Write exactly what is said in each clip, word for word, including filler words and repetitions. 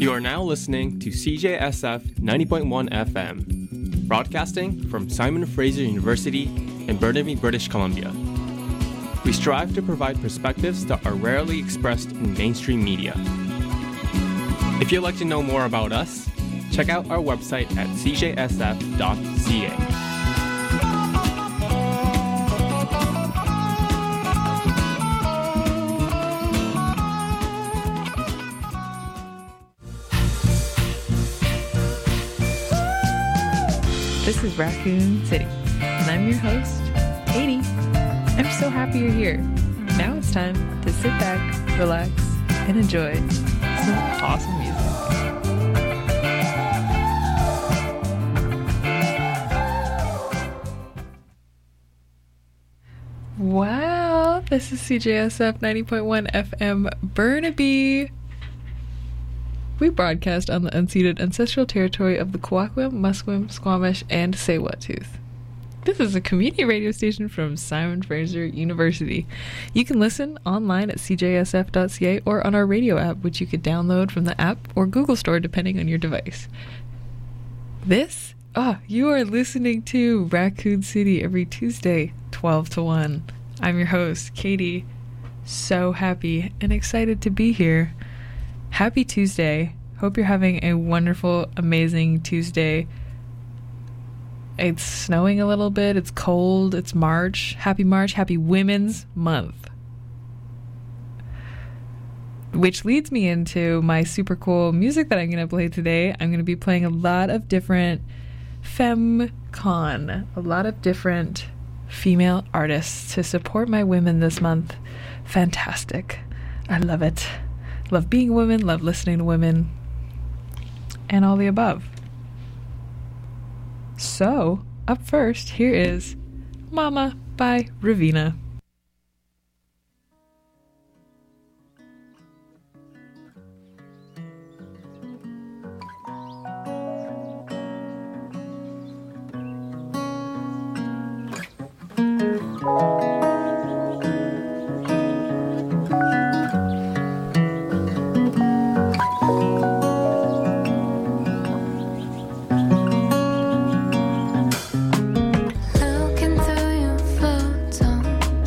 You are now listening to C J S F ninety point one F M, broadcasting from Simon Fraser University in Burnaby, British Columbia. We strive to provide perspectives that are rarely expressed in mainstream media. If you'd like to know more about us, check out our website at c j s f dot c a. This is Raccoon City, and I'm your host, Katie. I'm so happy you're here. Now it's time to sit back, relax, and enjoy some awesome music. Wow, this is C J S F ninety point one F M Burnaby. We broadcast on the unceded ancestral territory of the Kwakwam, Musqueam, Squamish, and Tsleil-Waututh. This is a community radio station from Simon Fraser University. You can listen online at c j s f dot c a or on our radio app, which you could download from the app or Google Store depending on your device. This? Ah, you are listening to Raccoon City every Tuesday, twelve to one. I'm your host, Katie. So happy and excited to be here. Happy Tuesday. Hope you're having a wonderful, amazing Tuesday. It's snowing a little bit. It's cold. It's March. Happy March. Happy Women's Month. Which leads me into my super cool music that I'm going to play today. I'm going to be playing a lot of different FemCon, a lot of different female artists to support my women this month. Fantastic. I love it. Love being a woman, love listening to women, and all the above. So, up first, here is Mama by Raveena. Looking through your photo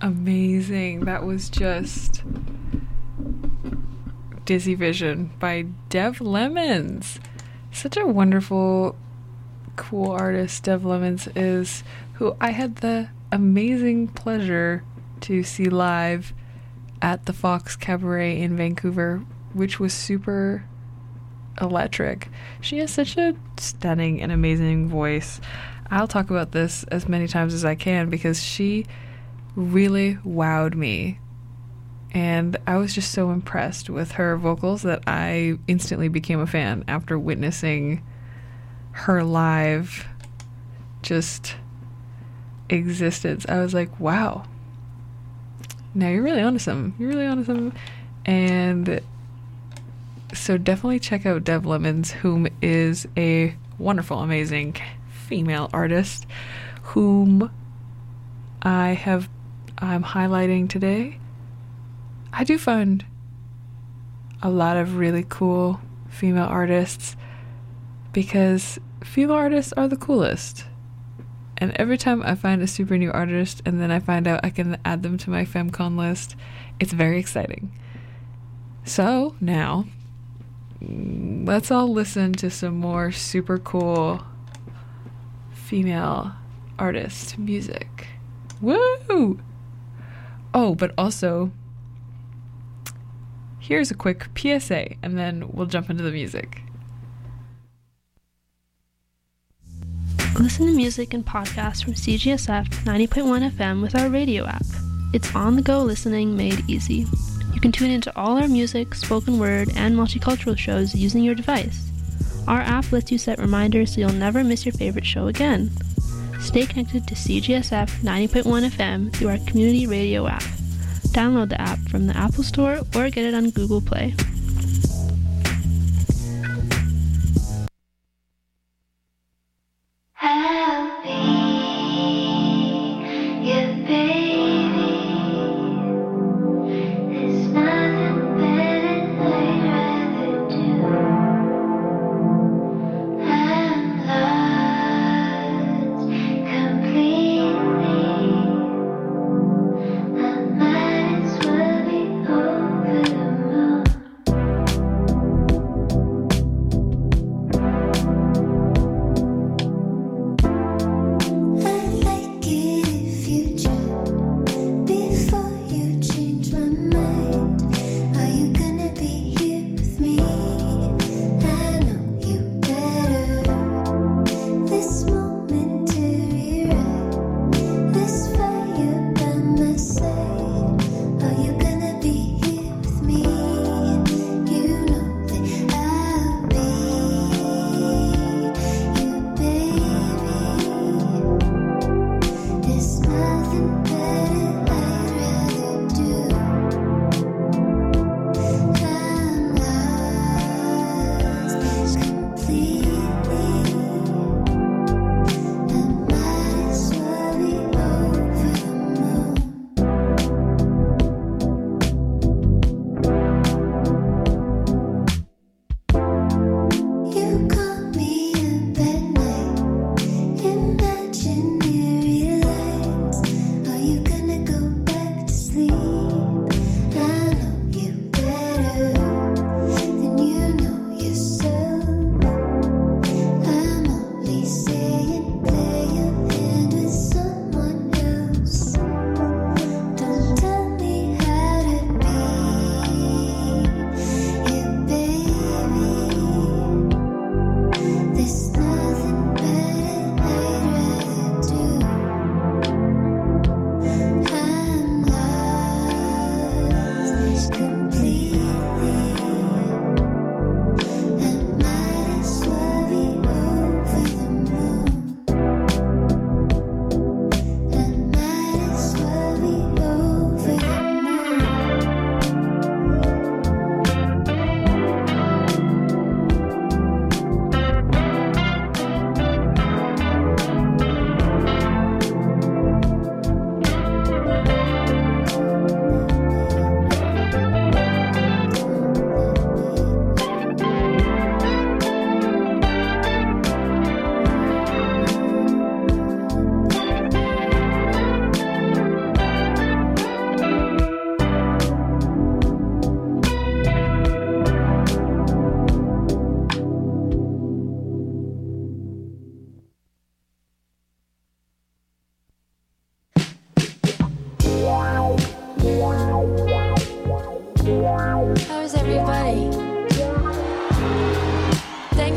amazing. That was just Dizzy Vision by Dev Lemons. Such a wonderful, cool artist Dev Lemons is, who I had the amazing pleasure to see live at the Fox Cabaret in Vancouver, which was super electric. She has such a stunning and amazing voice. I'll talk about this as many times as I can because she really wowed me. And I was just so impressed with her vocals that I instantly became a fan after witnessing her live just existence. I was like, wow. Now you're really onto something. You're really onto something. And so definitely check out Dev Lemons, whom is a wonderful, amazing female artist whom I have I'm highlighting today. I do find a lot of really cool female artists because female artists are the coolest. And every time I find a super new artist and then I find out I can add them to my FemCon list, it's very exciting. So now, let's all listen to some more super cool female artist music. Woo! Oh, but also, here's a quick P S A, and then we'll jump into the music. Listen to music and podcasts from C G S F ninety point one F M with our radio app. It's on-the-go listening made easy. You can tune into all our music, spoken word, and multicultural shows using your device. Our app lets you set reminders so you'll never miss your favorite show again. Stay connected to C G S F ninety point one F M through our community radio app. Download the app from the Apple Store or get it on Google Play.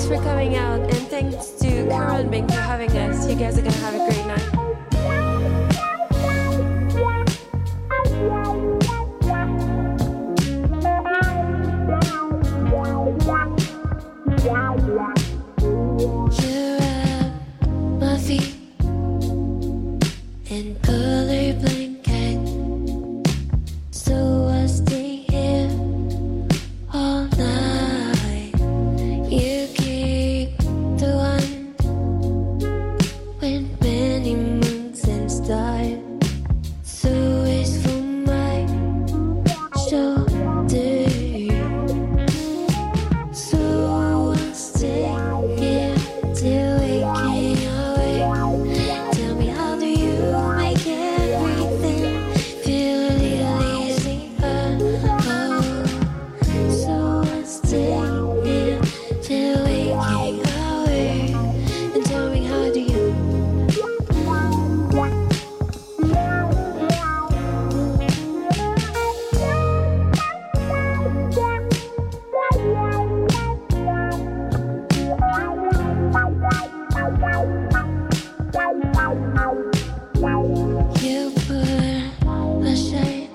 for coming out, and thanks to Carol and Bing for having us. You guys are gonna have a great night. You're at my feet in color blanket, so I stay here all night. You keep the one with many moons and stars, so it's for my shoulder. So I'll stay here till we can't awake. Tell me, how do you make everything feel a little easier? Oh, so I'll stay here till we can't awake. And tell me, how do you? You put a shade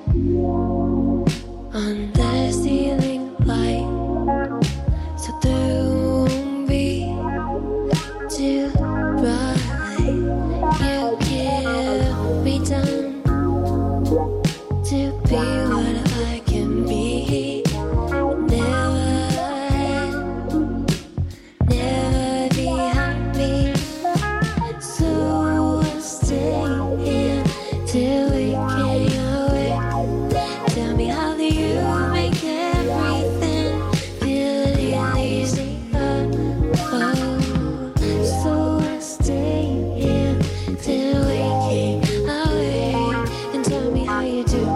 on the ceiling light, so there won't be too bright. You give me time to be what I can be. Never, never be happy. So I'll stay here till we can't awake. Tell me, how do you make everything feel a little easier? Oh, so I'll stay here till we can't awake. And tell me how you do.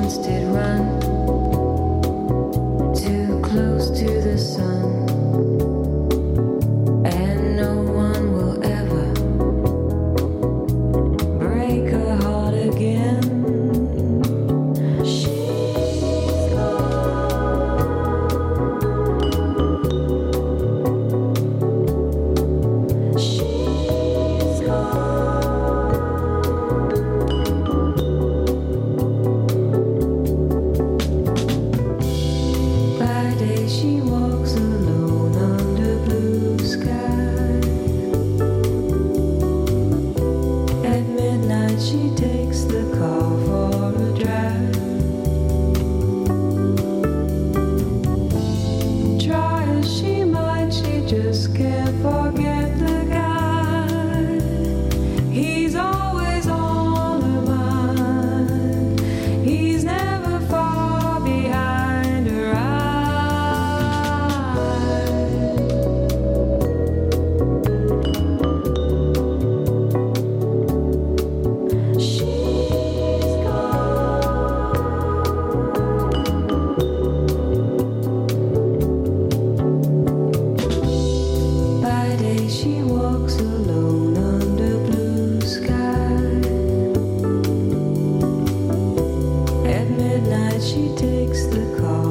instead run too close to the sun, and no one will ever break her heart again. She's gone. She's gone. By day she walks alone under blue sky. At midnight she takes the car for a drive. Try as she might, she just can't forget the guy. He's always on her mind. He's never far behind her eyes. She's gone. By day she walks alone under blue sky. At midnight she takes the car